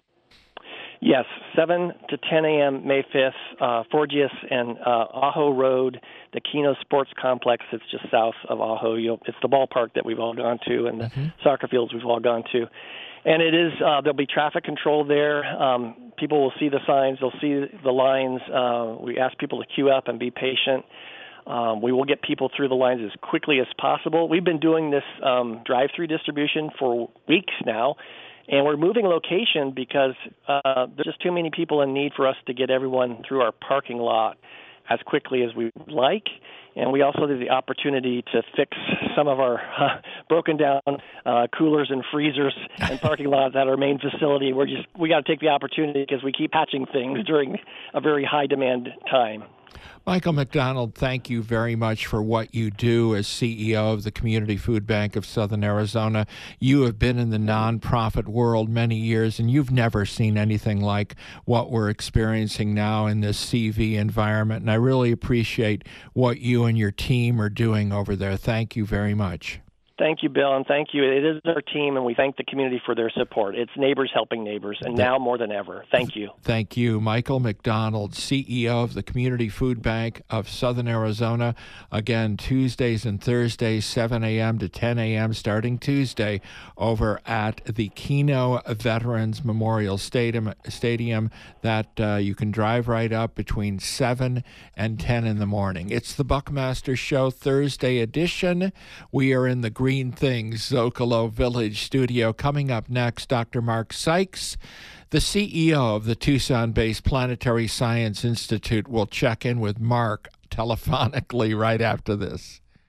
Yes, seven to ten a.m. May fifth, uh, Forgius and uh, Ajo Road, the Keno Sports Complex. It's just south of Ajo. You'll, it's the ballpark that we've all gone to and the mm-hmm. soccer fields we've all gone to. And it is, uh, there'll be traffic control there. Um, people will see the signs. They'll see the lines. Uh, we ask people to queue up and be patient. Um, we will get people through the lines as quickly as possible. We've been doing this um, drive-through distribution for weeks now, and we're moving location because uh, there's just too many people in need for us to get everyone through our parking lot as quickly as we would like. And we also have the opportunity to fix some of our uh, broken down uh, coolers and freezers and parking lots at our main facility. We're just we got to take the opportunity because we keep patching things during a very high demand time. Michael McDonald, thank you very much for what you do as C E O of the Community Food Bank of Southern Arizona. You have been in the nonprofit world many years, and you've never seen anything like what we're experiencing now in this C V environment. And I really appreciate what you and your team are doing over there. Thank you very much. Thank you, Bill, and thank you. It is our team, and we thank the community for their support. It's neighbors helping neighbors, and now more than ever. Thank you. Thank you. Michael McDonald, C E O of the Community Food Bank of Southern Arizona. Again, Tuesdays and Thursdays, seven a.m. to ten a.m., starting Tuesday, over at the Keno Veterans Memorial Stadium, stadium that uh, you can drive right up between seven and ten in the morning. It's the Buckmaster Show Thursday edition. We are in the Green Things Zocalo Village studio. Coming up next, Doctor Mark Sykes, the C E O of the Tucson-based Planetary Science Institute, will check in with Mark telephonically right after this.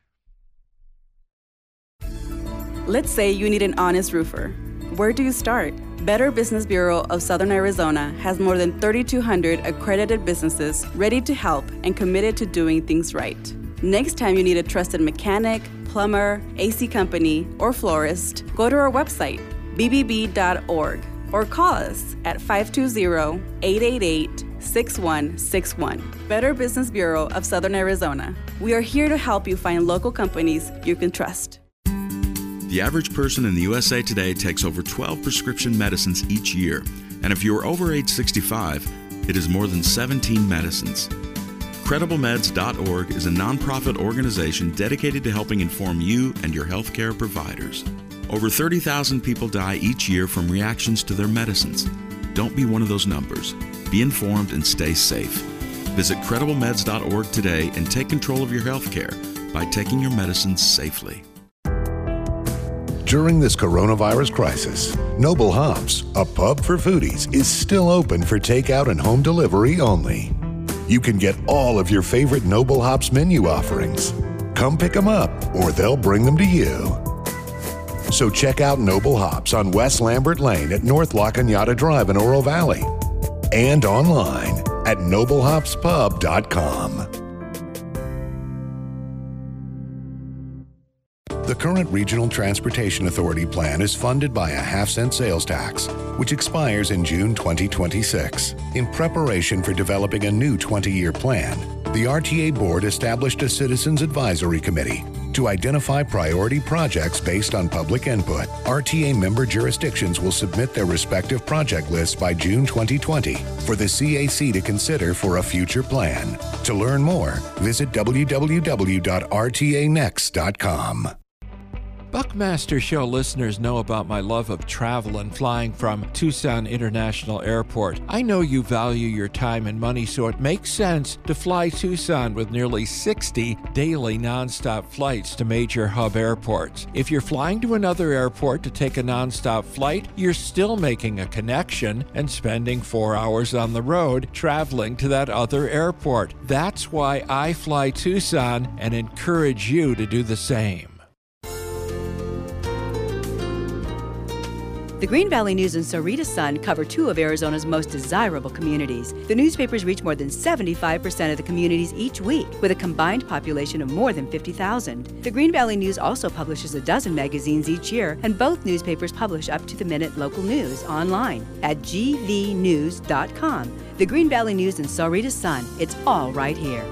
Let's say you need an honest roofer. Where do you start? Better Business Bureau of Southern Arizona has more than thirty-two hundred accredited businesses ready to help and committed to doing things right. Next time you need a trusted mechanic, plumber, A C company, or florist, go to our website, b b b dot org, or call us at five two zero, eight eight eight, six one six one. Better Business Bureau of Southern Arizona. We are here to help you find local companies you can trust. The average person in the U S A today takes over twelve prescription medicines each year, and if you are over age sixty-five, it is more than seventeen medicines. Credible Meds dot org is a nonprofit organization dedicated to helping inform you and your healthcare providers. Over thirty thousand people die each year from reactions to their medicines. Don't be one of those numbers. Be informed and stay safe. Visit Credible Meds dot org today and take control of your healthcare by taking your medicines safely. During this coronavirus crisis, Noble Hops, a pub for foodies, is still open for takeout and home delivery only. You can get all of your favorite Noble Hops menu offerings. Come pick them up, or they'll bring them to you. So check out Noble Hops on West Lambert Lane at North La Cañada Drive in Oro Valley, and online at noble hops pub dot com. The current Regional Transportation Authority plan is funded by a half-cent sales tax, which expires in June twenty twenty-six. In preparation for developing a new twenty-year plan, the R T A Board established a Citizens Advisory Committee to identify priority projects based on public input. R T A member jurisdictions will submit their respective project lists by June twenty twenty for the C A C to consider for a future plan. To learn more, visit w w w dot r t a next dot com. Buckmaster Show listeners know about my love of travel and flying from Tucson International Airport. I know you value your time and money, so it makes sense to fly Tucson with nearly sixty daily nonstop flights to major hub airports. If you're flying to another airport to take a nonstop flight, you're still making a connection and spending four hours on the road traveling to that other airport. That's why I fly Tucson and encourage you to do the same. The Green Valley News and Sahuarita Sun cover two of Arizona's most desirable communities. The newspapers reach more than seventy-five percent of the communities each week, with a combined population of more than fifty thousand. The Green Valley News also publishes a dozen magazines each year, and both newspapers publish up-to-the-minute local news online at g v news dot com. The Green Valley News and Sahuarita Sun, it's all right here.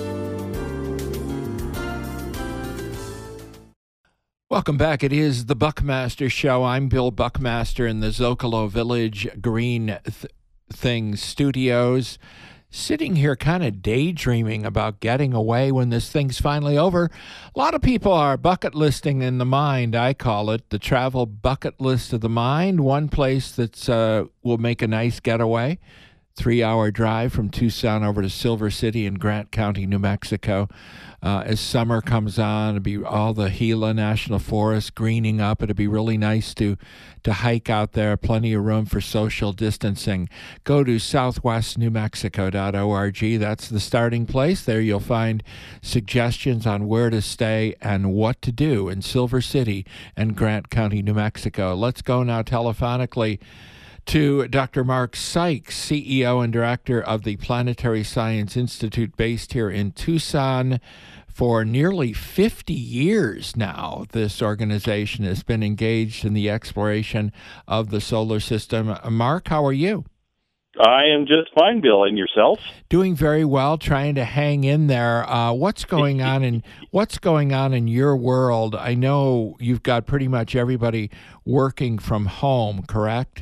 Welcome back. It is the Buckmaster Show. I'm Bill Buckmaster in the Zocalo Village Green Th- Things Studios, sitting here kind of daydreaming about getting away when this thing's finally over. A lot of people are bucket listing in the mind, I call it, the travel bucket list of the mind. One place that's uh, will make a nice getaway, three-hour drive from Tucson over to Silver City in Grant County, New Mexico. Uh, as summer comes on, it'll be all the Gila National Forest greening up. It'll be really nice to to hike out there. Plenty of room for social distancing. Go to southwest new mexico dot org. That's the starting place. There you'll find suggestions on where to stay and what to do in Silver City and Grant County, New Mexico. Let's go now telephonically to Doctor Mark Sykes, C E O and Director of the Planetary Science Institute based here in Tucson. For nearly fifty years now, this organization has been engaged in the exploration of the solar system. Mark, how are you? I am just fine, Bill. And yourself? Doing very well, trying to hang in there. Uh, what's going on in what's going on in your world? I know you've got pretty much everybody working from home, correct?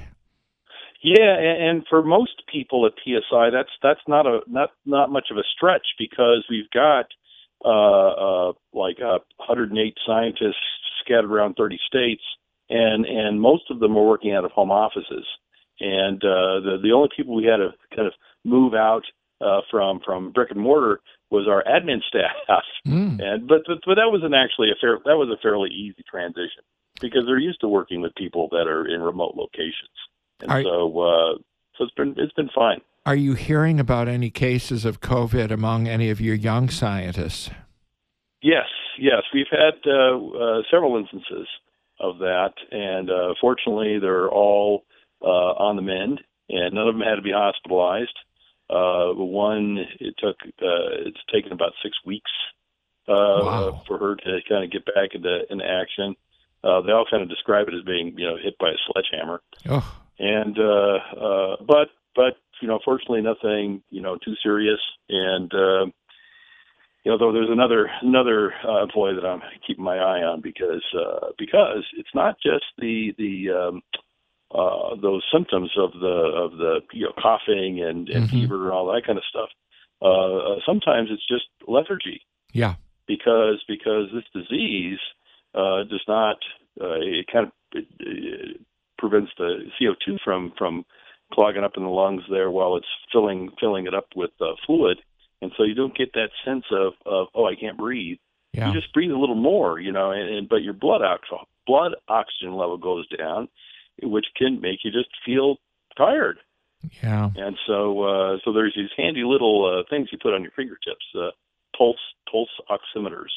Yeah, and for most people at P S I, that's that's not a not not much of a stretch, because we've got uh, uh, like uh, one hundred eight scientists scattered around thirty states, and and most of them are working out of home offices. And uh, the the only people we had to kind of move out uh, from from brick and mortar was our admin staff. Mm. And but, but but that wasn't actually a fair that was a fairly easy transition, because they're used to working with people that are in remote locations. And are, so, uh, so it's been it's been fine. Are you hearing about any cases of COVID among any of your young scientists? Yes, yes, we've had uh, uh, several instances of that, and uh, fortunately, they're all uh, on the mend, and none of them had to be hospitalized. Uh, one, it took uh, it's taken about six weeks uh, wow. for her to kind of get back into, into action. Uh, they all kind of describe it as being, you know, hit by a sledgehammer. Oh. And uh, uh, but but you know, fortunately, nothing you know too serious. And uh, you know, though there's another another uh, employee that I'm keeping my eye on because uh, because it's not just the the um, uh, those symptoms of the of the you know coughing and, and mm-hmm. fever and all that kind of stuff. Uh, sometimes it's just lethargy. Yeah. Because because this disease uh, does not uh, it kind of it, it prevents the C O two from from clogging up in the lungs there while it's filling filling it up with uh, fluid. And so you don't get that sense of, of oh, I can't breathe. Yeah. You just breathe a little more, you know, and, and but your blood ox- blood oxygen level goes down, which can make you just feel tired. Yeah. And so uh, so there's these handy little uh, things you put on your fingertips, uh, pulse pulse oximeters,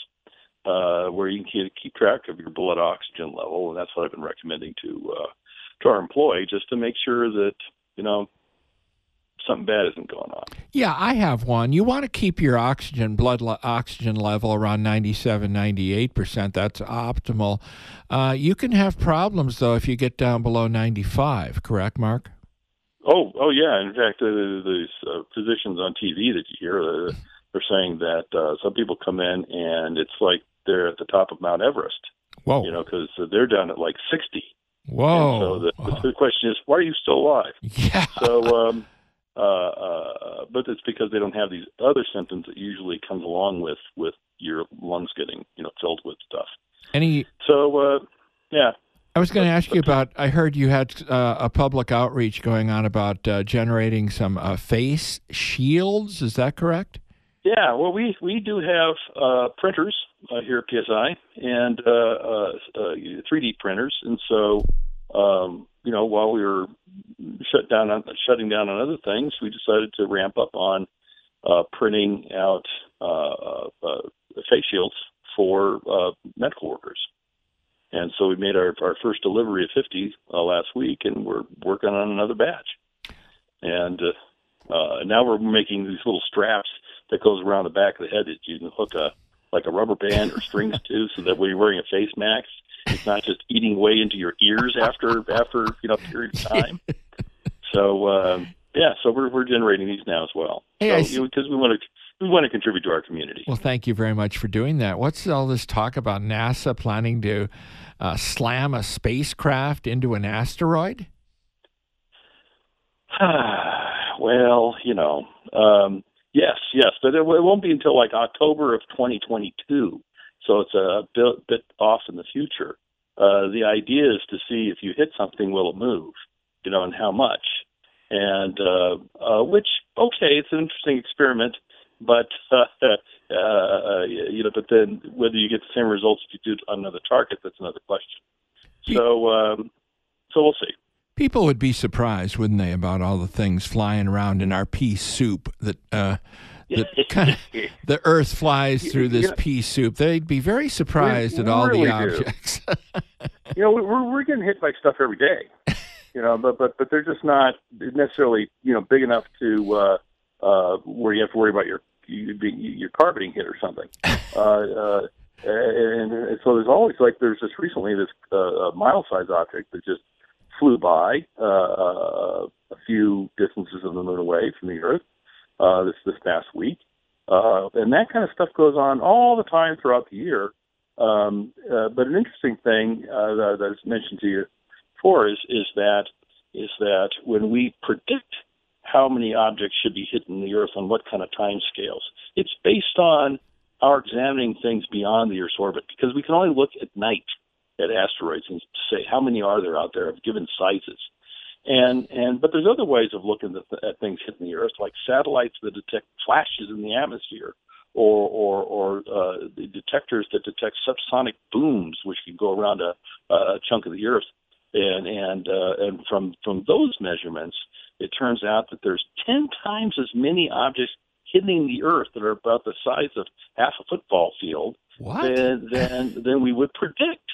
uh, where you can keep track of your blood oxygen level, and that's what I've been recommending to uh, to our employee, just to make sure that you know. something bad isn't going on. Yeah, I have one. You want to keep your oxygen, blood le- oxygen level around ninety-seven, ninety-eight percent. That's optimal. Uh, you can have problems, though, if you get down below ninety-five, correct, Mark? Oh, oh yeah. In fact, uh, these uh, physicians on T V that you hear, uh, they're saying that uh, some people come in and it's like they're at the top of Mount Everest. Whoa. You know, because they're down at like sixty. Whoa. And so the, the question is, why are you still alive? Yeah. So, um, Uh, uh, but it's because they don't have these other symptoms that usually comes along with, with your lungs getting, you know, filled with stuff. Any? So, uh, yeah. I was going to ask you about, I heard you had uh, a public outreach going on about uh, generating some uh, face shields. Is that correct? Yeah, well, we, we do have uh, printers uh, here at P S I and uh, uh, uh, three D printers. And so, um, you know, while we were shut down on, shutting down on other things, we decided to ramp up on uh, printing out uh, uh, face shields for uh, medical workers. And so we made our, our first delivery of fifty uh, last week, and we're working on another batch. And uh, uh, now we're making these little straps that goes around the back of the head that you can hook a like a rubber band or strings to, so that when you're wearing a face mask, it's not just eating way into your ears after after you know a period of time. So um, yeah, so we're we're generating these now as well. Hey, so, you know, because we want to we want to contribute to our community. Well, thank you very much for doing that. What's all this talk about NASA planning to uh, slam a spacecraft into an asteroid? Well, you know, um, yes, yes, but it, it won't be until like October of twenty twenty-two. So it's a bit, bit off in the future. Uh, the idea is to see if you hit something, will it move, you know, and how much. And uh, uh, which, okay, it's an interesting experiment, but uh, uh, you know, but then whether you get the same results if you do it on another target, that's another question. So, um, so we'll see. People would be surprised, wouldn't they, about all the things flying around in our pea soup that. Uh, The, kind of, the Earth flies through this yeah. pea soup. They'd be very surprised we, at we all really the objects. You know, we're we're getting hit by stuff every day. You know, but but but they're just not necessarily you know big enough to uh, uh, where you have to worry about your you being, your car being hit or something. uh, uh, and, and so there's always like there's just recently this uh, mile-sized object that just flew by uh, uh, a few distances of the moon away from the Earth. Uh, this this past week, uh, and that kind of stuff goes on all the time throughout the year. Um, uh, but an interesting thing uh, that, that is mentioned to you before is is that is that when we predict how many objects should be hitting the Earth on what kind of time scales, it's based on our examining things beyond the Earth's orbit, because we can only look at night at asteroids and say how many are there out there of given sizes. And and but there's other ways of looking at, at things hitting the Earth, like satellites that detect flashes in the atmosphere, or or, or uh, the detectors that detect subsonic booms, which can go around a, a chunk of the Earth. And and uh, and from from those measurements, it turns out that there's ten times as many objects hitting the Earth that are about the size of half a football field what? than than than we would predict.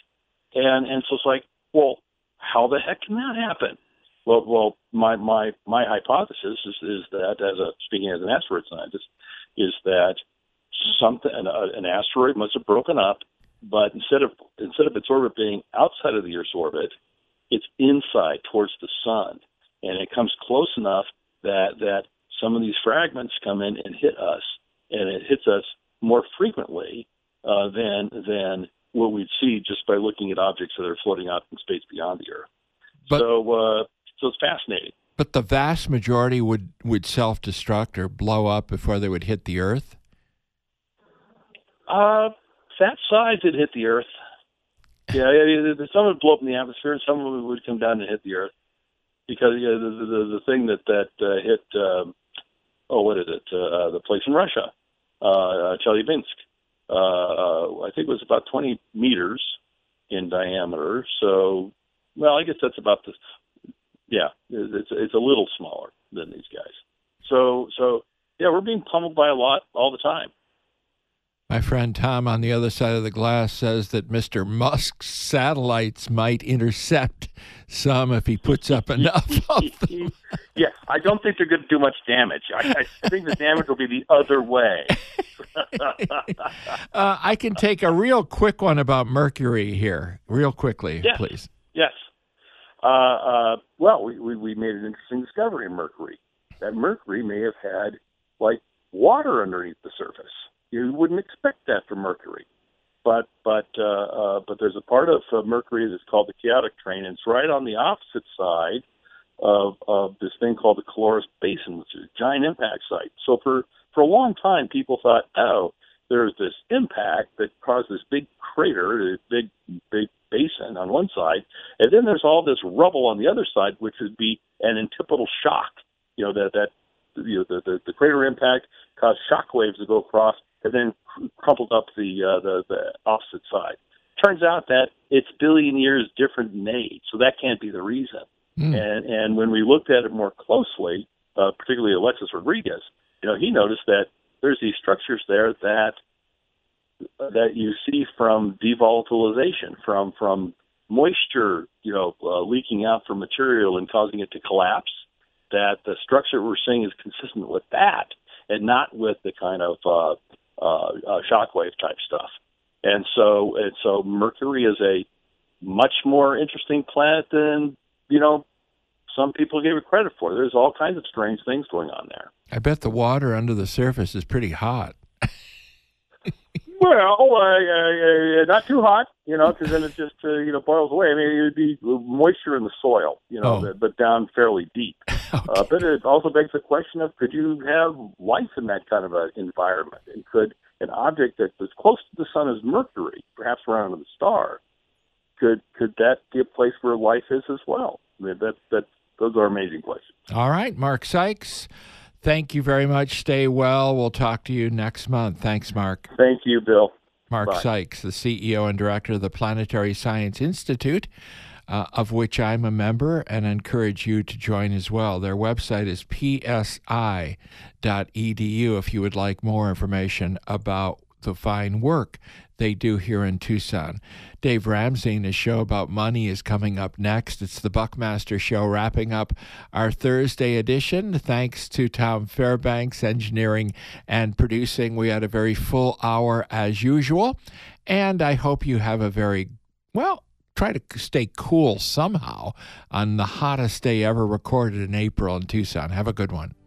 And and so it's like, well, how the heck can that happen? Well, well, my my my hypothesis is, is that, as a speaking as an asteroid scientist, is that something an, an asteroid must have broken up, but instead of instead of its orbit being outside of the Earth's orbit, it's inside towards the sun, and it comes close enough that that some of these fragments come in and hit us, and it hits us more frequently uh, than than what we'd see just by looking at objects that are floating out in space beyond the Earth. But, so, uh, so it's fascinating. But the vast majority would, would self-destruct or blow up before they would hit the Earth? Uh, that size, it hit the Earth. Yeah, some would blow up in the atmosphere, and some of it would come down and hit the Earth. Because yeah, the, the the thing that that uh, hit, um, oh, what is it? Uh, the place in Russia, uh, Chelyabinsk. Uh, I think it was about twenty meters in diameter. So, well, I guess that's about the, yeah, it's it's a little smaller than these guys. So, so yeah, we're being pummeled by a lot all the time. My friend Tom on the other side of the glass says that Mister Musk's satellites might intercept some if he puts up enough of them. Yeah, I don't think they're going to do much damage. I, I think the damage will be the other way. uh, I can take a real quick one about Mercury here, real quickly, yes. please. Yes. Uh, uh, well, we, we, we made an interesting discovery in Mercury, that Mercury may have had, like, water underneath the surface. You wouldn't expect that from Mercury, but but uh, uh, but there's a part of uh, Mercury that's called the chaotic train, and it's right on the opposite side of of this thing called the Caloris Basin, which is a giant impact site. So for for a long time, people thought, oh, there's this impact that caused this big crater, this big big basin on one side, and then there's all this rubble on the other side, which would be an antipodal shock. You know that that you know the the, the crater impact caused shock waves to go across, and then crumpled up the, uh, the the opposite side. Turns out that it's billion years different in age, so that can't be the reason. Mm. And and when we looked at it more closely, uh, particularly Alexis Rodriguez, you know, he noticed that there's these structures there that uh, that you see from devolatilization, from from moisture, you know, uh, leaking out from material and causing it to collapse. That the structure we're seeing is consistent with that, and not with the kind of uh, uh, uh, shockwave type stuff. And so, and so, Mercury is a much more interesting planet than you know some people gave it credit for. There's all kinds of strange things going on there. I bet the water under the surface is pretty hot. Well, uh, uh, not too hot, you know, because then it just uh, you know boils away. I mean, it would be moisture in the soil, you know, oh. but down fairly deep. Okay. Uh, but it also begs the question of, could you have life in that kind of an environment? And could an object that's as close to the sun as Mercury, perhaps around the star, could could that be a place where life is as well? I mean, that that those are amazing questions. All right, Mark Sykes. Thank you very much. Stay well. We'll talk to you next month. Thanks, Mark. Thank you, Bill. Mark Bye. Sykes, the C E O and director of the Planetary Science Institute, uh, of which I'm a member, and encourage you to join as well. Their website is p s i dot e d u if you would like more information about the fine work they do here in Tucson. Dave Ramsey and his show about money is coming up next. It's the Buckmaster Show wrapping up our Thursday edition. Thanks to Tom Fairbanks, engineering and producing. We had a very full hour as usual. And I hope you have a very, well, try to stay cool somehow on the hottest day ever recorded in April in Tucson. Have a good one.